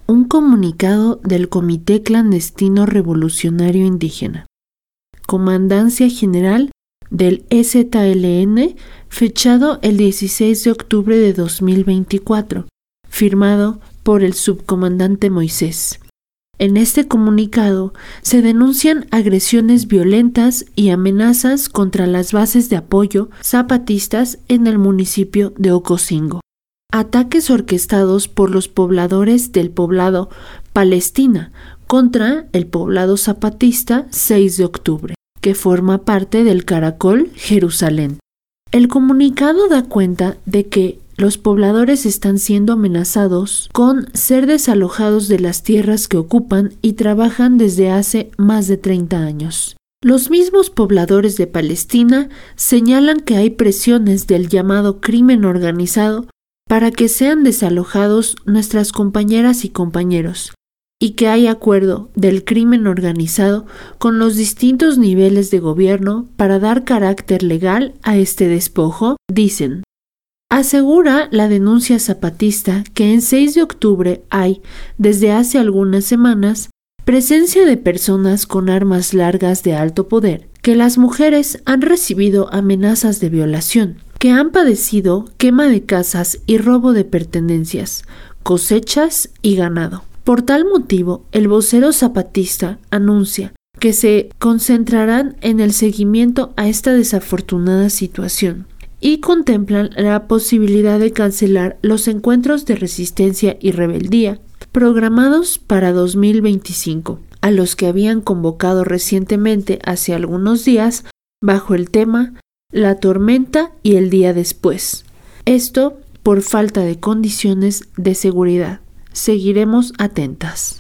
un comunicado del Comité Clandestino Revolucionario Indígena, Comandancia General del EZLN, fechado el 16 de octubre de 2024, firmado por el subcomandante Moisés. En este comunicado se denuncian agresiones violentas y amenazas contra las bases de apoyo zapatistas en el municipio de Ocosingo. Ataques orquestados por los pobladores del poblado Palestina contra el poblado zapatista 6 de octubre, que forma parte del Caracol Jerusalén. El comunicado da cuenta de que los pobladores están siendo amenazados con ser desalojados de las tierras que ocupan y trabajan desde hace más de 30 años. Los mismos pobladores de Palestina señalan que hay presiones del llamado crimen organizado para que sean desalojados nuestras compañeras y compañeros, y que hay acuerdo del crimen organizado con los distintos niveles de gobierno para dar carácter legal a este despojo, dicen. Asegura la denuncia zapatista que en 6 de octubre hay, desde hace algunas semanas, presencia de personas con armas largas de alto poder, que las mujeres han recibido amenazas de violación, que han padecido quema de casas y robo de pertenencias, cosechas y ganado. Por tal motivo, el vocero zapatista anuncia que se concentrarán en el seguimiento a esta desafortunada situación y contemplan la posibilidad de cancelar los encuentros de resistencia y rebeldía programados para 2025, a los que habían convocado recientemente hace algunos días bajo el tema La tormenta y el día después. Esto por falta de condiciones de seguridad. Seguiremos atentas.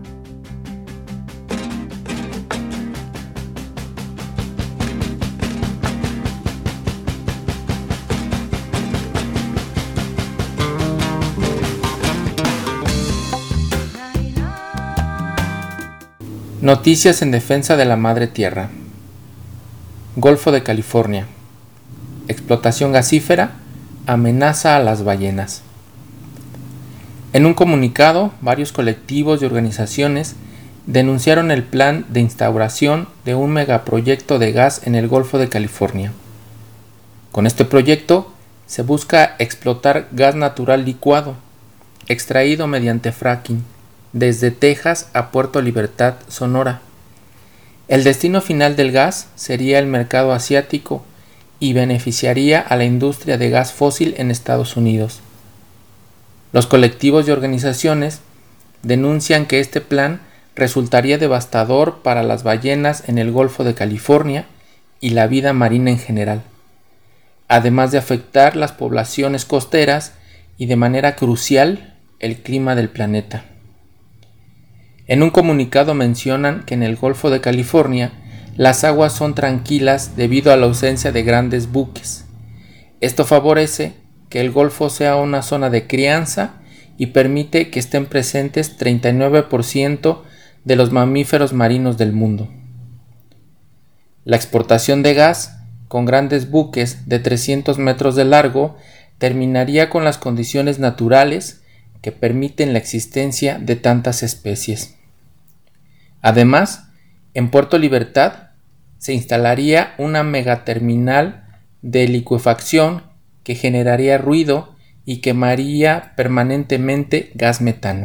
Noticias en defensa de la madre tierra. Golfo de California. Explotación gasífera amenaza a las ballenas. En un comunicado, varios colectivos y organizaciones denunciaron el plan de instauración de un megaproyecto de gas en el Golfo de California. Con este proyecto se busca explotar gas natural licuado, extraído mediante fracking, desde Texas a Puerto Libertad, Sonora. El destino final del gas sería el mercado asiático y beneficiaría a la industria de gas fósil en Estados Unidos. Los colectivos y organizaciones denuncian que este plan resultaría devastador para las ballenas en el Golfo de California y la vida marina en general, además de afectar las poblaciones costeras y de manera crucial el clima del planeta. En un comunicado mencionan que en el Golfo de California las aguas son tranquilas debido a la ausencia de grandes buques. Esto favorece que el Golfo sea una zona de crianza y permite que estén presentes 39% de los mamíferos marinos del mundo. La exportación de gas con grandes buques de 300 metros de largo terminaría con las condiciones naturales que permiten la existencia de tantas especies. Además, en Puerto Libertad se instalaría una megaterminal de licuefacción que generaría ruido y quemaría permanentemente gas metano.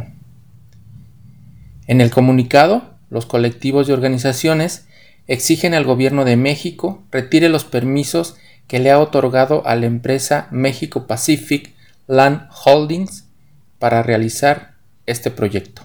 En el comunicado, los colectivos y organizaciones exigen al gobierno de México retire los permisos que le ha otorgado a la empresa México Pacific Land Holdings para realizar este proyecto.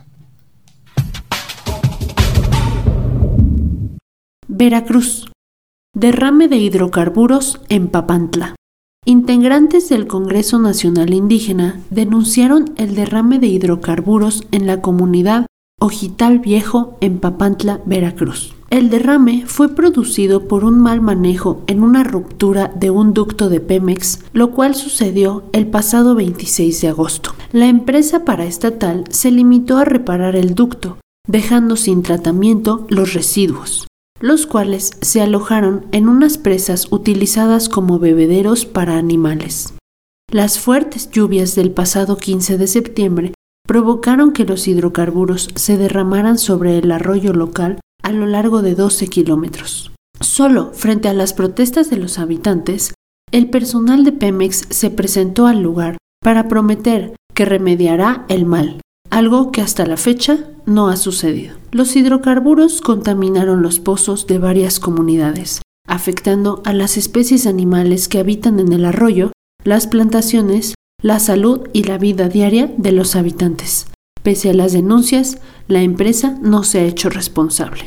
Veracruz. Derrame de hidrocarburos en Papantla. Integrantes del Congreso Nacional Indígena denunciaron el derrame de hidrocarburos en la comunidad Ojital Viejo en Papantla, Veracruz. El derrame fue producido por un mal manejo en una ruptura de un ducto de Pemex, lo cual sucedió el pasado 26 de agosto. La empresa paraestatal se limitó a reparar el ducto, dejando sin tratamiento los residuos, los cuales se alojaron en unas presas utilizadas como bebederos para animales. Las fuertes lluvias del pasado 15 de septiembre provocaron que los hidrocarburos se derramaran sobre el arroyo local a lo largo de 12 kilómetros. Solo frente a las protestas de los habitantes, el personal de Pemex se presentó al lugar para prometer que remediará el mal, algo que hasta la fecha no ha sucedido. Los hidrocarburos contaminaron los pozos de varias comunidades, afectando a las especies animales que habitan en el arroyo, las plantaciones, la salud y la vida diaria de los habitantes. Pese a las denuncias, la empresa no se ha hecho responsable.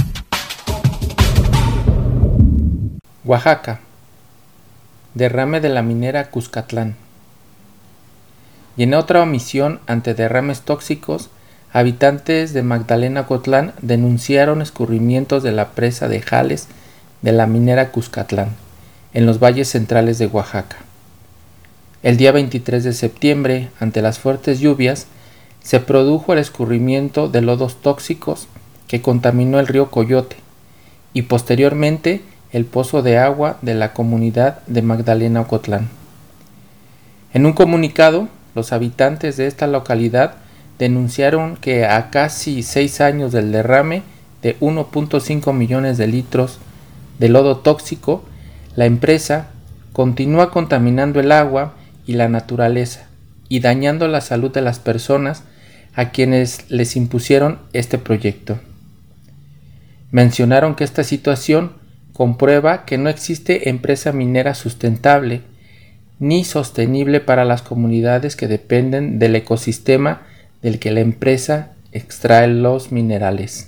Oaxaca. Derrame de la minera Cuscatlán. Y en otra omisión ante derrames tóxicos, habitantes de Magdalena Ocotlán denunciaron escurrimientos de la presa de Jales de la minera Cuscatlán, en los valles centrales de Oaxaca. El día 23 de septiembre, ante las fuertes lluvias, se produjo el escurrimiento de lodos tóxicos que contaminó el río Coyote y posteriormente el pozo de agua de la comunidad de Magdalena Ocotlán. En un comunicado, los habitantes de esta localidad denunciaron que a casi 6 años del derrame de 1.5 millones de litros de lodo tóxico, la empresa continúa contaminando el agua y la naturaleza y dañando la salud de las personas a quienes les impusieron este proyecto. Mencionaron que esta situación comprueba que no existe empresa minera sustentable ni sostenible para las comunidades que dependen del ecosistema del que la empresa extrae los minerales.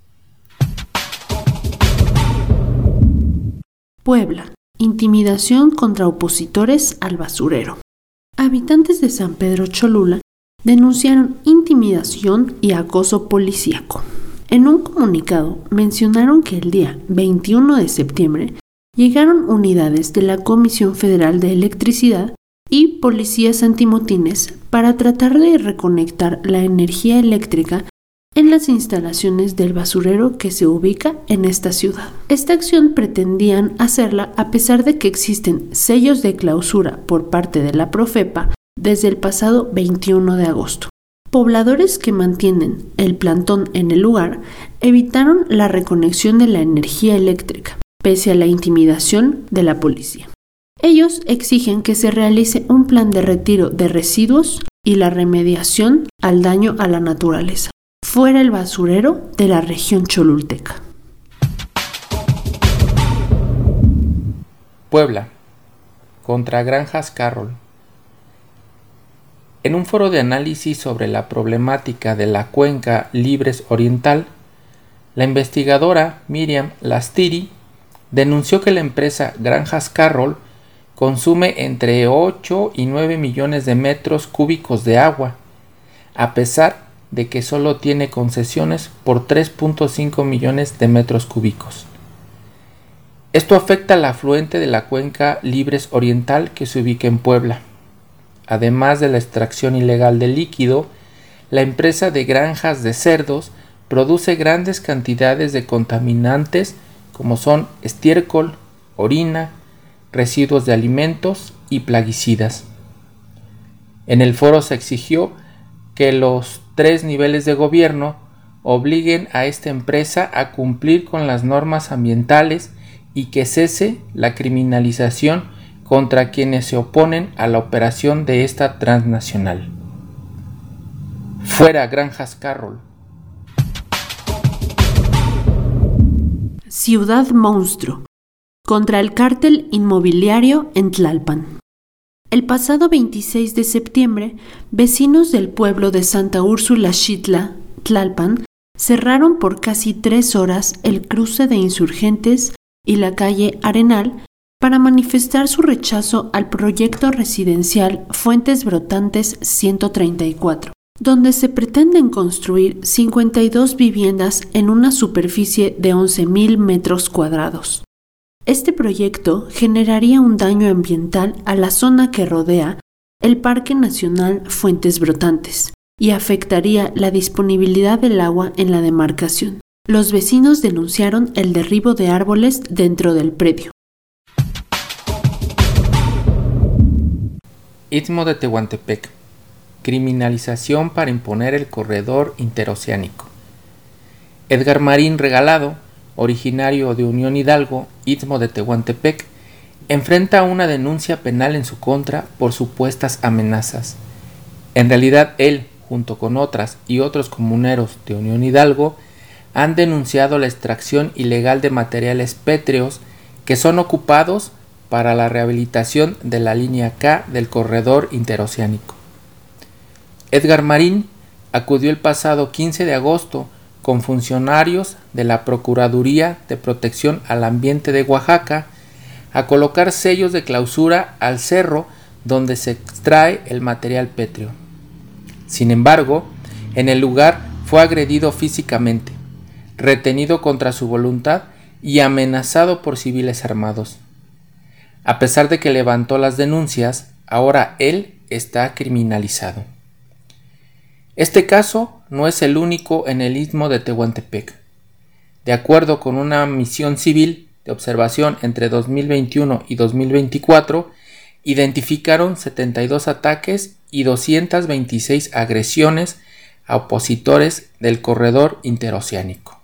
Puebla. Intimidación contra opositores al basurero. Habitantes de San Pedro Cholula denunciaron intimidación y acoso policíaco. En un comunicado mencionaron que el día 21 de septiembre llegaron unidades de la Comisión Federal de Electricidad y policías antimotines para tratar de reconectar la energía eléctrica en las instalaciones del basurero que se ubica en esta ciudad. Esta acción pretendían hacerla a pesar de que existen sellos de clausura por parte de la Profepa desde el pasado 21 de agosto. Pobladores que mantienen el plantón en el lugar evitaron la reconexión de la energía eléctrica, pese a la intimidación de la policía. Ellos exigen que se realice un plan de retiro de residuos y la remediación al daño a la naturaleza, fuera el basurero de la región cholulteca. Puebla. Contra Granjas Carroll. En un foro de análisis sobre la problemática de la cuenca Libres Oriental, la investigadora Miriam Lastiri denunció que la empresa Granjas Carroll consume entre 8 y 9 millones de metros cúbicos de agua, a pesar de que solo tiene concesiones por 3.5 millones de metros cúbicos. Esto afecta al afluente de la cuenca Libres Oriental que se ubica en Puebla. Además de la extracción ilegal de líquido, la empresa de granjas de cerdos produce grandes cantidades de contaminantes como son estiércol, orina, residuos de alimentos y plaguicidas. En el foro se exigió que los 3 niveles de gobierno obliguen a esta empresa a cumplir con las normas ambientales y que cese la criminalización contra quienes se oponen a la operación de esta transnacional. Fuera Granjas Carroll. Ciudad Monstruo. Contra el cártel inmobiliario en Tlalpan. El pasado 26 de septiembre, vecinos del pueblo de Santa Úrsula Xitla, Tlalpan, cerraron por casi 3 horas el cruce de Insurgentes y la calle Arenal para manifestar su rechazo al proyecto residencial Fuentes Brotantes 134, donde se pretenden construir 52 viviendas en una superficie de 11,000 metros cuadrados. Este proyecto generaría un daño ambiental a la zona que rodea el Parque Nacional Fuentes Brotantes y afectaría la disponibilidad del agua en la demarcación. Los vecinos denunciaron el derribo de árboles dentro del predio. Istmo de Tehuantepec. criminalización para imponer el corredor interoceánico. Edgar Marín Regalado, originario de Unión Hidalgo, Istmo de Tehuantepec, enfrenta una denuncia penal en su contra por supuestas amenazas. En realidad él, junto con otras y otros comuneros de Unión Hidalgo, han denunciado la extracción ilegal de materiales pétreos que son ocupados para la rehabilitación de la línea K del corredor interoceánico. Edgar Marín acudió el pasado 15 de agosto con funcionarios de la Procuraduría de Protección al Ambiente de Oaxaca a colocar sellos de clausura al cerro donde se extrae el material pétreo. Sin embargo, en el lugar fue agredido físicamente, retenido contra su voluntad y amenazado por civiles armados. A pesar de que levantó las denuncias, ahora él está criminalizado. Este caso no es el único en el Istmo de Tehuantepec. De acuerdo con una misión civil de observación entre 2021 y 2024, identificaron 72 ataques y 226 agresiones a opositores del corredor interoceánico.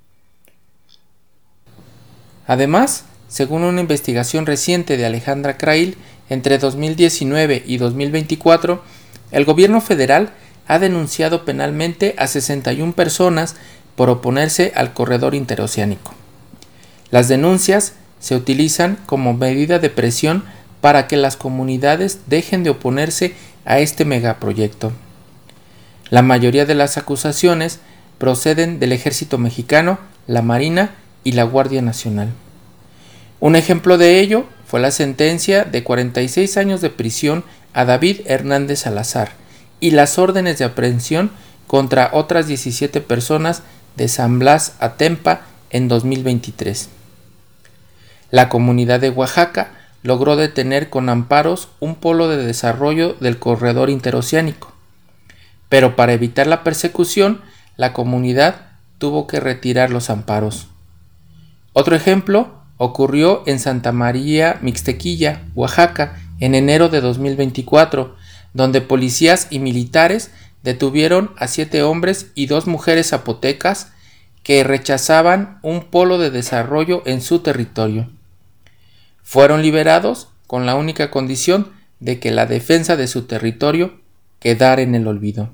Además, según una investigación reciente de Alejandra Crail, entre 2019 y 2024, el gobierno federal ha denunciado penalmente a 61 personas por oponerse al corredor interoceánico. Las denuncias se utilizan como medida de presión para que las comunidades dejen de oponerse a este megaproyecto. La mayoría de las acusaciones proceden del Ejército Mexicano, la Marina y la Guardia Nacional. Un ejemplo de ello fue la sentencia de 46 años de prisión a David Hernández Salazar y las órdenes de aprehensión contra otras 17 personas de San Blas Atempa en 2023. La comunidad de Oaxaca logró detener con amparos un polo de desarrollo del corredor interoceánico, pero para evitar la persecución, la comunidad tuvo que retirar los amparos. Otro ejemplo ocurrió en Santa María Mixtequilla, Oaxaca, en enero de 2024, donde policías y militares detuvieron a 7 hombres y 2 mujeres zapotecas que rechazaban un polo de desarrollo en su territorio. Fueron liberados con la única condición de que la defensa de su territorio quedara en el olvido.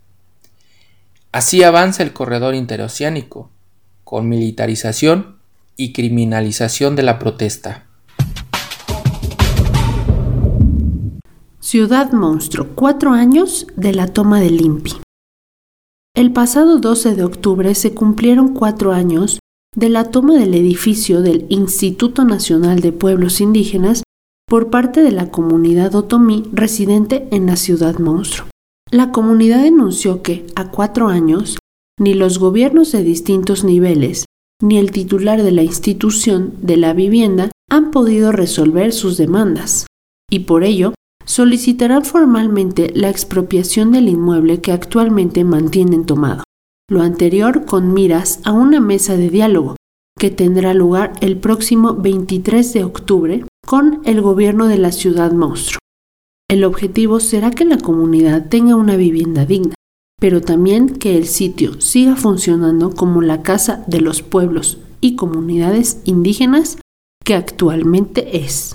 Así avanza el corredor interoceánico, con militarización y criminalización de la protesta. Ciudad Monstruo, 4 años de la toma del INPI. El pasado 12 de octubre se cumplieron 4 años de la toma del edificio del Instituto Nacional de Pueblos Indígenas por parte de la comunidad otomí residente en la Ciudad Monstruo. La comunidad denunció que, a 4 años, ni los gobiernos de distintos niveles, ni el titular de la institución de la vivienda han podido resolver sus demandas, y por ello solicitarán formalmente la expropiación del inmueble que actualmente mantienen tomado. Lo anterior con miras a una mesa de diálogo que tendrá lugar el próximo 23 de octubre con el gobierno de la Ciudad Monstruo. El objetivo será que la comunidad tenga una vivienda digna, pero también que el sitio siga funcionando como la casa de los pueblos y comunidades indígenas que actualmente es.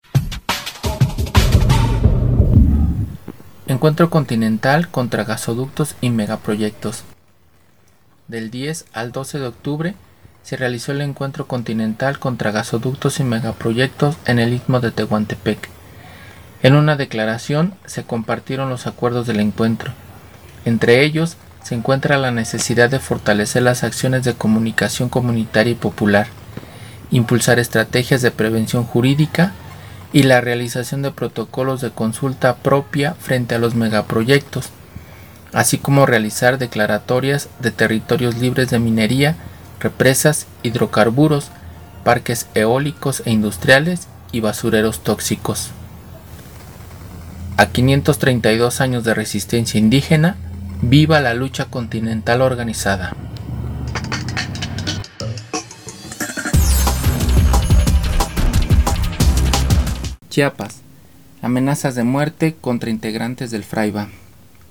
Encuentro Continental contra gasoductos y megaproyectos. Del 10 al 12 de octubre se realizó el Encuentro Continental contra gasoductos y megaproyectos en el Istmo de Tehuantepec. En una declaración se compartieron los acuerdos del encuentro. Entre ellos se encuentra la necesidad de fortalecer las acciones de comunicación comunitaria y popular, impulsar estrategias de prevención jurídica y la realización de protocolos de consulta propia frente a los megaproyectos, así como realizar declaratorias de territorios libres de minería, represas, hidrocarburos, parques eólicos e industriales y basureros tóxicos. A 532 años de resistencia indígena, viva la lucha continental organizada. Chiapas. Amenazas de muerte contra integrantes del Fraiba.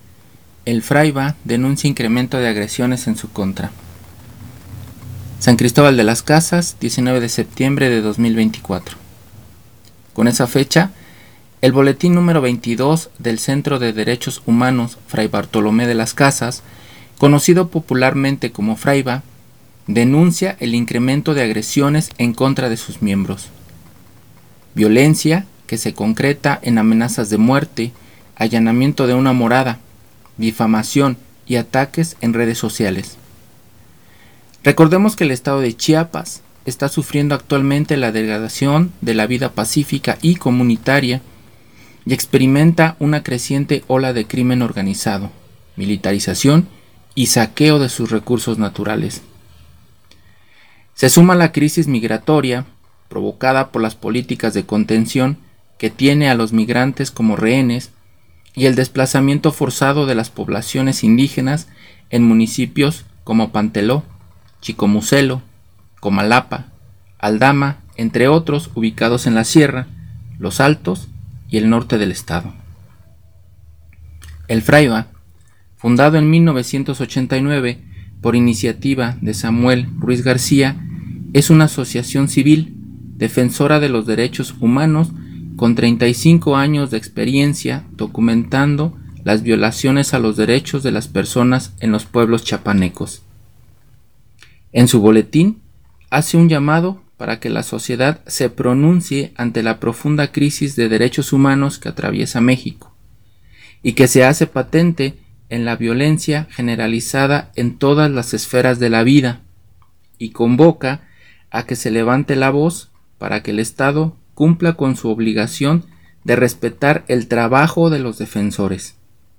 El Fraiba denuncia incremento de agresiones en su contra. San Cristóbal de las Casas, 19 de septiembre de 2024. Con esa fecha, el boletín número 22 del Centro de Derechos Humanos Fray Bartolomé de las Casas, conocido popularmente como Fraiba, denuncia el incremento de agresiones en contra de sus miembros. Violencia que se concreta en amenazas de muerte, allanamiento de una morada, difamación y ataques en redes sociales. Recordemos que el estado de Chiapas está sufriendo actualmente la degradación de la vida pacífica y comunitaria y experimenta una creciente ola de crimen organizado, militarización y saqueo de sus recursos naturales. Se suma la crisis migratoria provocada por las políticas de contención que tiene a los migrantes como rehenes y el desplazamiento forzado de las poblaciones indígenas en municipios como Panteló, Chicomucelo, Comalapa, Aldama, entre otros ubicados en la Sierra, Los Altos y el norte del estado. El Fraiba, fundado en 1989 por iniciativa de Samuel Ruiz García, es una asociación civil defensora de los derechos humanos con 35 años de experiencia documentando las violaciones a los derechos de las personas en los pueblos chiapanecos. En su boletín hace un llamado para que la sociedad se pronuncie ante la profunda crisis de derechos humanos que atraviesa México y que se hace patente en la violencia generalizada en todas las esferas de la vida y convoca a que se levante la voz para que el Estado cumpla con su obligación de respetar el trabajo de los defensores.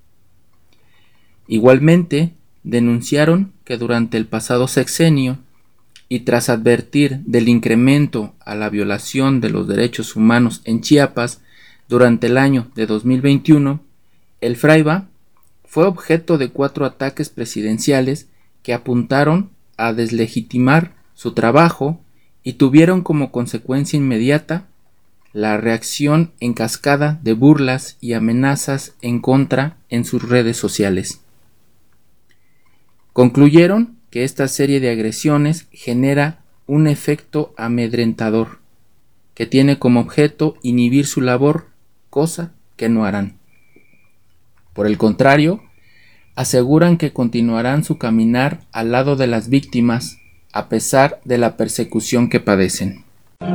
Igualmente, denunciaron que durante el pasado sexenio y tras advertir del incremento a la violación de los derechos humanos en Chiapas durante el año de 2021, el Fraiba fue objeto de 4 ataques presidenciales que apuntaron a deslegitimar su trabajo y tuvieron como consecuencia inmediata la reacción en cascada de burlas y amenazas en contra en sus redes sociales. Concluyeron que esta serie de agresiones genera un efecto amedrentador, que tiene como objeto inhibir su labor, cosa que no harán. Por el contrario, aseguran que continuarán su caminar al lado de las víctimas, a pesar de la persecución que padecen.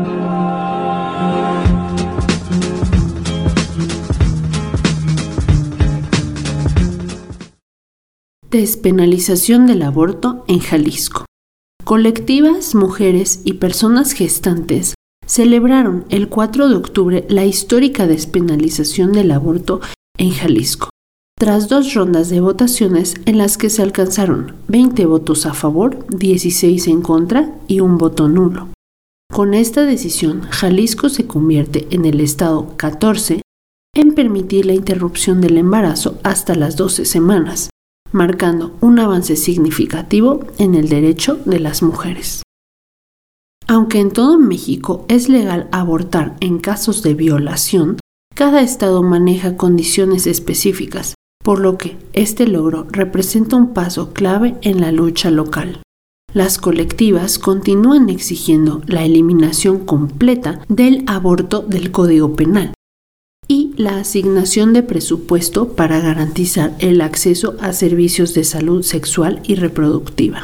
Despenalización del aborto en Jalisco. Colectivas, mujeres y personas gestantes celebraron el 4 de octubre la histórica despenalización del aborto en Jalisco, tras 2 rondas de votaciones en las que se alcanzaron 20 votos a favor, 16 en contra y 1 voto nulo. Con esta decisión, Jalisco se convierte en el estado 14 en permitir la interrupción del embarazo hasta las 12 semanas, marcando un avance significativo en el derecho de las mujeres. Aunque en todo México es legal abortar en casos de violación, cada estado maneja condiciones específicas, por lo que este logro representa un paso clave en la lucha local. Las colectivas continúan exigiendo la eliminación completa del aborto del Código Penal y la asignación de presupuesto para garantizar el acceso a servicios de salud sexual y reproductiva.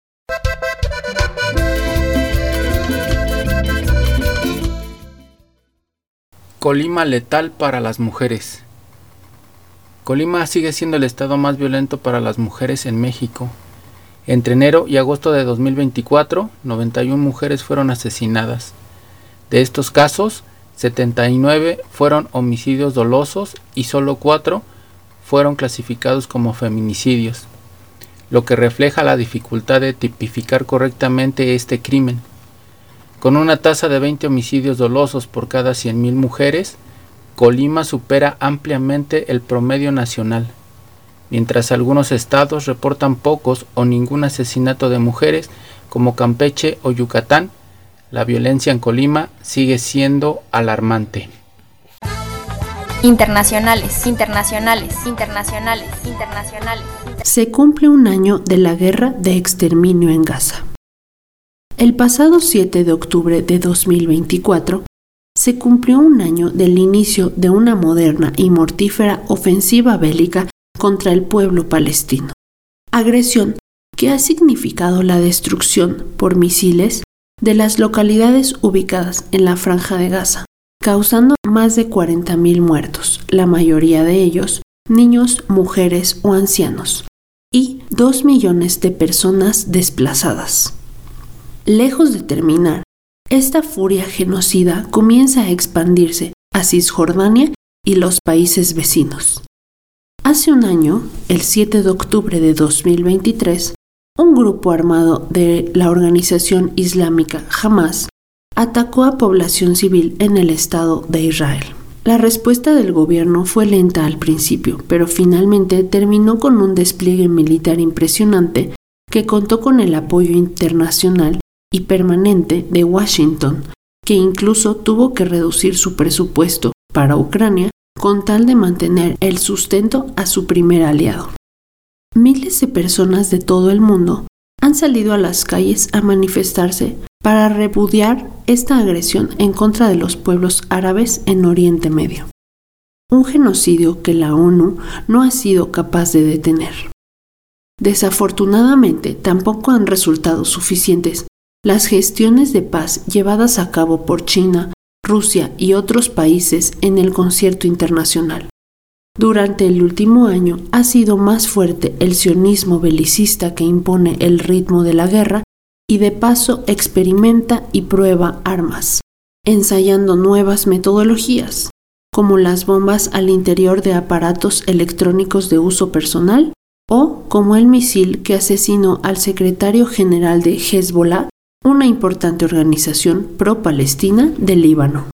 Colima letal para las mujeres. Colima sigue siendo el estado más violento para las mujeres en México. Entre enero y agosto de 2024, 91 mujeres fueron asesinadas. De estos casos, 79 fueron homicidios dolosos y solo 4 fueron clasificados como feminicidios, lo que refleja la dificultad de tipificar correctamente este crimen. Con una tasa de 20 homicidios dolosos por cada 100,000 mujeres, Colima supera ampliamente el promedio nacional, mientras algunos estados reportan pocos o ningún asesinato de mujeres, como Campeche o Yucatán. La violencia en Colima sigue siendo alarmante. Internacionales. Se cumple un año de la guerra de exterminio en Gaza. El pasado 7 de octubre de 2024 se cumplió un año del inicio de una moderna y mortífera ofensiva bélica contra el pueblo palestino. Agresión que ha significado la destrucción por misiles de las localidades ubicadas en la Franja de Gaza, causando más de 40.000 muertos, la mayoría de ellos niños, mujeres o ancianos, y 2 millones de personas desplazadas. Lejos de terminar, esta furia genocida comienza a expandirse a Cisjordania y los países vecinos. Hace un año, el 7 de octubre de 2023, un grupo armado de la organización islámica Hamas atacó a población civil en el Estado de Israel. La respuesta del gobierno fue lenta al principio, pero finalmente terminó con un despliegue militar impresionante que contó con el apoyo internacional y permanente de Washington, que incluso tuvo que reducir su presupuesto para Ucrania con tal de mantener el sustento a su primer aliado. Miles de personas de todo el mundo han salido a las calles a manifestarse para repudiar esta agresión en contra de los pueblos árabes en Oriente Medio. Un genocidio que la ONU no ha sido capaz de detener. Desafortunadamente, tampoco han resultado suficientes las gestiones de paz llevadas a cabo por China, Rusia y otros países en el concierto internacional. Durante el último año ha sido más fuerte el sionismo belicista que impone el ritmo de la guerra y de paso experimenta y prueba armas, ensayando nuevas metodologías, como las bombas al interior de aparatos electrónicos de uso personal o como el misil que asesinó al secretario general de Hezbollah, una importante organización pro-palestina del Líbano.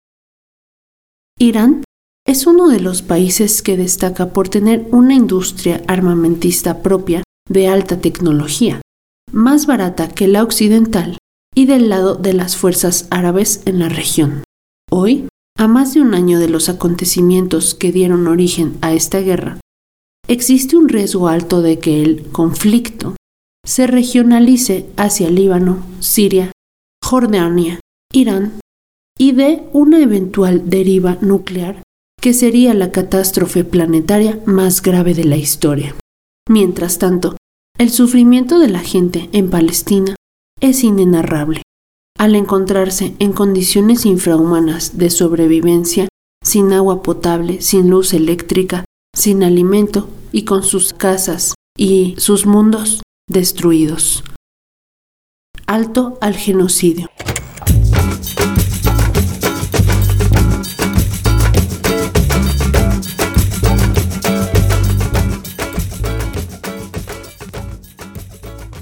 Irán es uno de los países que destaca por tener una industria armamentista propia de alta tecnología, más barata que la occidental y del lado de las fuerzas árabes en la región. Hoy, a más de un año de los acontecimientos que dieron origen a esta guerra, existe un riesgo alto de que el conflicto se regionalice hacia Líbano, Siria, Jordania, Irán y de una eventual deriva nuclear que sería la catástrofe planetaria más grave de la historia. Mientras tanto, el sufrimiento de la gente en Palestina es inenarrable, al encontrarse en condiciones infrahumanas de sobrevivencia, sin agua potable, sin luz eléctrica, sin alimento y con sus casas y sus mundos destruidos. Alto al genocidio.